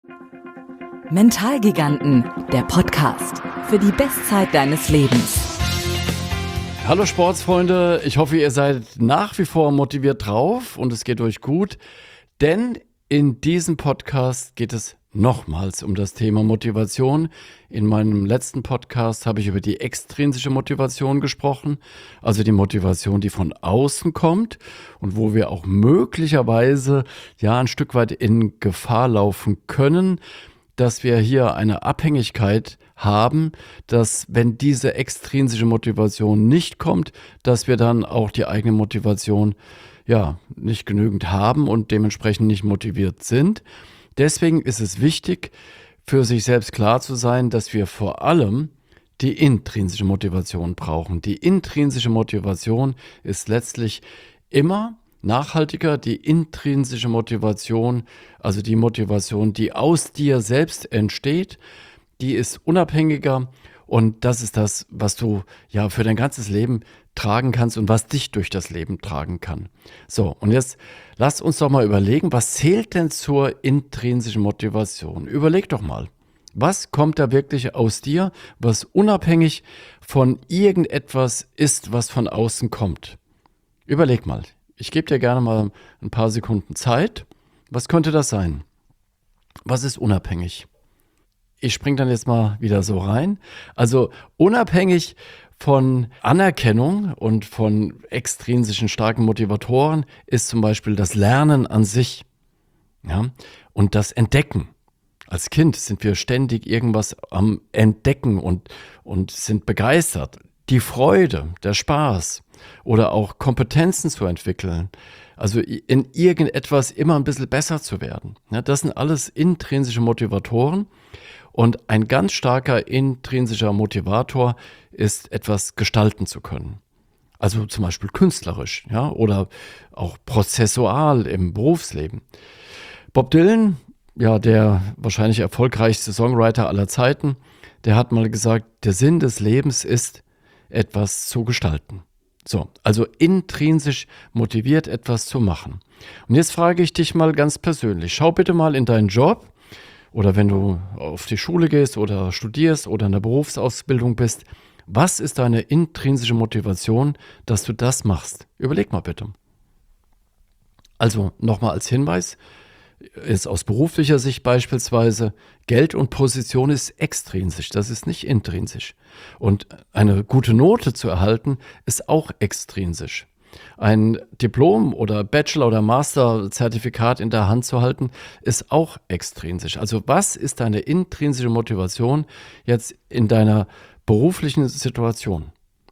Mentalgiganten, der Podcast für die Bestzeit deines Lebens. Hallo Sportsfreunde, ich hoffe, ihr seid nach wie vor motiviert drauf und es geht euch gut, denn in diesem Podcast geht es nochmals um das Thema Motivation. In meinem letzten Podcast habe ich über die extrinsische Motivation gesprochen, also die Motivation, die von außen kommt und wo wir auch möglicherweise ein Stück weit in Gefahr laufen können, dass wir hier eine Abhängigkeit haben, dass wenn diese extrinsische Motivation nicht kommt, dass wir dann auch die eigene Motivation nicht genügend haben und dementsprechend nicht motiviert sind. Deswegen ist es wichtig, für sich selbst klar zu sein, dass wir vor allem die intrinsische Motivation brauchen. Die intrinsische Motivation ist letztlich immer nachhaltiger. Die intrinsische Motivation, also die Motivation, die aus dir selbst entsteht, die ist unabhängiger und das ist das, was du für dein ganzes Leben tragen kannst und was dich durch das Leben tragen kann. So, und jetzt lass uns doch mal überlegen, was zählt denn zur intrinsischen Motivation? Überleg doch mal, was kommt da wirklich aus dir, was unabhängig von irgendetwas ist, was von außen kommt? Überleg mal. Ich gebe dir gerne mal ein paar Sekunden Zeit. Was könnte das sein? Was ist unabhängig? Ich springe dann jetzt mal wieder so rein. Also unabhängig von Anerkennung und von extrinsischen starken Motivatoren ist zum Beispiel das Lernen an sich, und das Entdecken. Als Kind sind wir ständig irgendwas am Entdecken und sind begeistert. Die Freude, der Spaß oder auch Kompetenzen zu entwickeln, also in irgendetwas immer ein bisschen besser zu werden. Das sind alles intrinsische Motivatoren und ein ganz starker intrinsischer Motivator ist, etwas gestalten zu können. Also zum Beispiel künstlerisch, oder auch prozessual im Berufsleben. Bob Dylan, der wahrscheinlich erfolgreichste Songwriter aller Zeiten, der hat mal gesagt, der Sinn des Lebens ist, etwas zu gestalten. So, also intrinsisch motiviert, etwas zu machen. Und jetzt frage ich dich mal ganz persönlich, schau bitte mal in deinen Job oder wenn du auf die Schule gehst oder studierst oder in der Berufsausbildung bist, was ist deine intrinsische Motivation, dass du das machst? Überleg mal bitte. Also nochmal als Hinweis, ist aus beruflicher Sicht beispielsweise, Geld und Position ist extrinsisch, das ist nicht intrinsisch. Und eine gute Note zu erhalten, ist auch extrinsisch. Ein Diplom oder Bachelor- oder Master-Zertifikat in der Hand zu halten, ist auch extrinsisch. Also was ist deine intrinsische Motivation jetzt in deiner beruflichen Situation?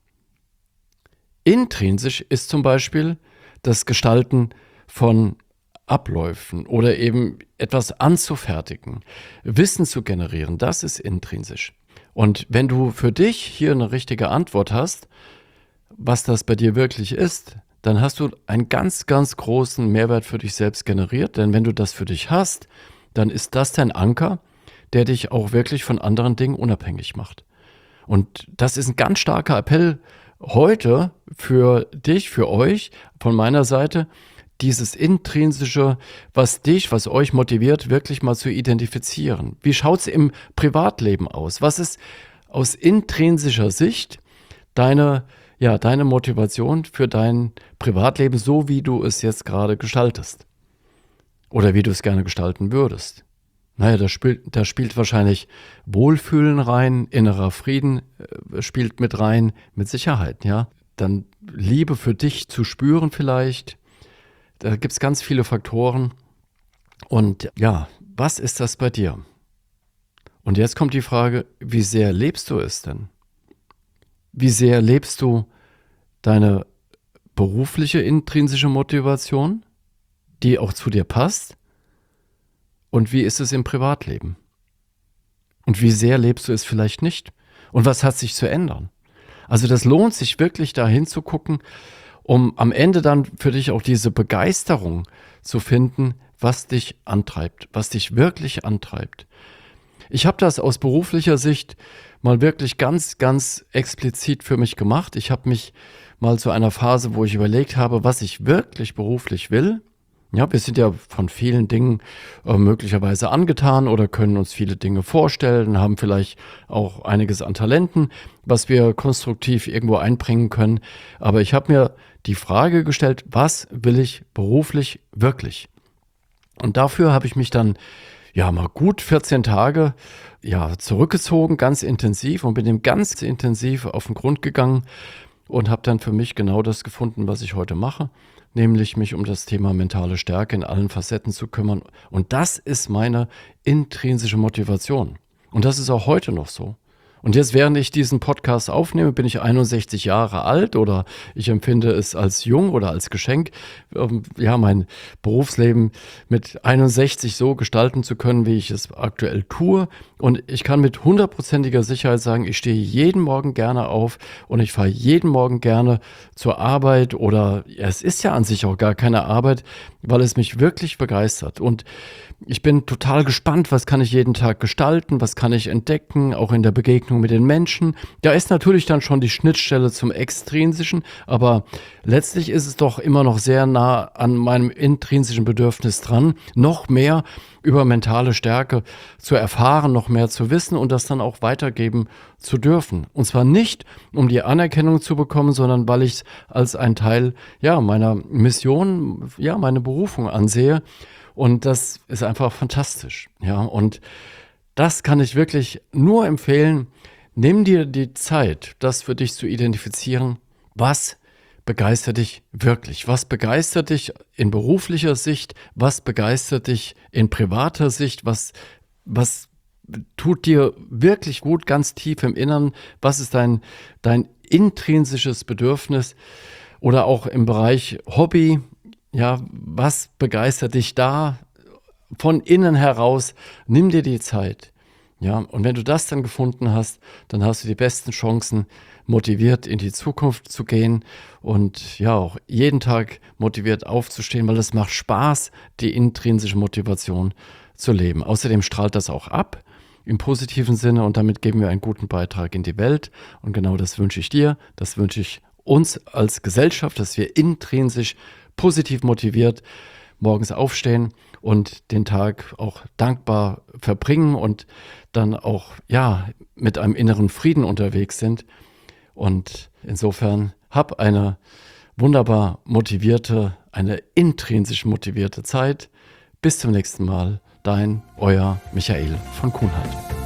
Intrinsisch ist zum Beispiel das Gestalten von Abläufen oder eben etwas anzufertigen, Wissen zu generieren, das ist intrinsisch. Und wenn du für dich hier eine richtige Antwort hast, was das bei dir wirklich ist, dann hast du einen ganz, ganz großen Mehrwert für dich selbst generiert. Denn wenn du das für dich hast, dann ist das dein Anker, der dich auch wirklich von anderen Dingen unabhängig macht. Und das ist ein ganz starker Appell heute für dich, für euch, von meiner Seite, dieses Intrinsische, was euch motiviert, wirklich mal zu identifizieren. Wie schaut es im Privatleben aus? Was ist aus intrinsischer Sicht deine Motivation für dein Privatleben, so wie du es jetzt gerade gestaltest? Oder wie du es gerne gestalten würdest? Da spielt wahrscheinlich Wohlfühlen rein, innerer Frieden spielt mit rein, mit Sicherheit, Dann Liebe für dich zu spüren vielleicht. Da gibt es ganz viele Faktoren. Und was ist das bei dir? Und jetzt kommt die Frage, wie sehr lebst du es denn? Wie sehr lebst du deine berufliche intrinsische Motivation, die auch zu dir passt? Und wie ist es im Privatleben? Und wie sehr lebst du es vielleicht nicht? Und was hat sich zu ändern? Also das lohnt sich wirklich da hinzugucken, um am Ende dann für dich auch diese Begeisterung zu finden, was dich antreibt, was dich wirklich antreibt. Ich habe das aus beruflicher Sicht mal wirklich ganz, ganz explizit für mich gemacht. Ich habe mich mal zu einer Phase, wo ich überlegt habe, was ich wirklich beruflich will, Ja, wir sind ja von vielen Dingen möglicherweise angetan oder können uns viele Dinge vorstellen, haben vielleicht auch einiges an Talenten, was wir konstruktiv irgendwo einbringen können. Aber ich habe mir die Frage gestellt, was will ich beruflich wirklich? Und dafür habe ich mich dann mal gut 14 Tage zurückgezogen, ganz intensiv, und bin dem ganz intensiv auf den Grund gegangen und habe dann für mich genau das gefunden, was ich heute mache, nämlich mich um das Thema mentale Stärke in allen Facetten zu kümmern. Und das ist meine intrinsische Motivation. Und das ist auch heute noch so. Und jetzt, während ich diesen Podcast aufnehme, bin ich 61 Jahre alt, oder ich empfinde es als jung oder als Geschenk, mein Berufsleben mit 61 so gestalten zu können, wie ich es aktuell tue. Und ich kann mit 100%iger Sicherheit sagen, ich stehe jeden Morgen gerne auf und ich fahre jeden Morgen gerne zur Arbeit, oder es ist ja an sich auch gar keine Arbeit, weil es mich wirklich begeistert. Und ich bin total gespannt, was kann ich jeden Tag gestalten, was kann ich entdecken, auch in der Begegnung mit den Menschen. Da ist natürlich dann schon die Schnittstelle zum Extrinsischen, aber letztlich ist es doch immer noch sehr nah an meinem intrinsischen Bedürfnis dran, noch mehr über mentale Stärke zu erfahren, noch mehr zu wissen und das dann auch weitergeben zu dürfen. Und zwar nicht, um die Anerkennung zu bekommen, sondern weil ich es als ein Teil meiner Mission, meine Berufung ansehe. Und das ist einfach fantastisch. Ja, und das kann ich wirklich nur empfehlen. Nimm dir die Zeit, das für dich zu identifizieren. Was begeistert dich wirklich? Was begeistert dich in beruflicher Sicht? Was begeistert dich in privater Sicht? Was tut dir wirklich gut, ganz tief im Innern? Was ist dein intrinsisches Bedürfnis? Oder auch im Bereich Hobby. Ja, was begeistert dich da von innen heraus? Nimm dir die Zeit. Ja, und wenn du das dann gefunden hast, dann hast du die besten Chancen, motiviert in die Zukunft zu gehen und auch jeden Tag motiviert aufzustehen, weil es macht Spaß, die intrinsische Motivation zu leben. Außerdem strahlt das auch ab im positiven Sinne, und damit geben wir einen guten Beitrag in die Welt. Und genau das wünsche ich dir, das wünsche ich uns als Gesellschaft, dass wir intrinsisch positiv motiviert morgens aufstehen und den Tag auch dankbar verbringen und dann auch mit einem inneren Frieden unterwegs sind. Und insofern hab eine wunderbar motivierte, eine intrinsisch motivierte Zeit. Bis zum nächsten Mal. Euer Michael von Kuhnhardt.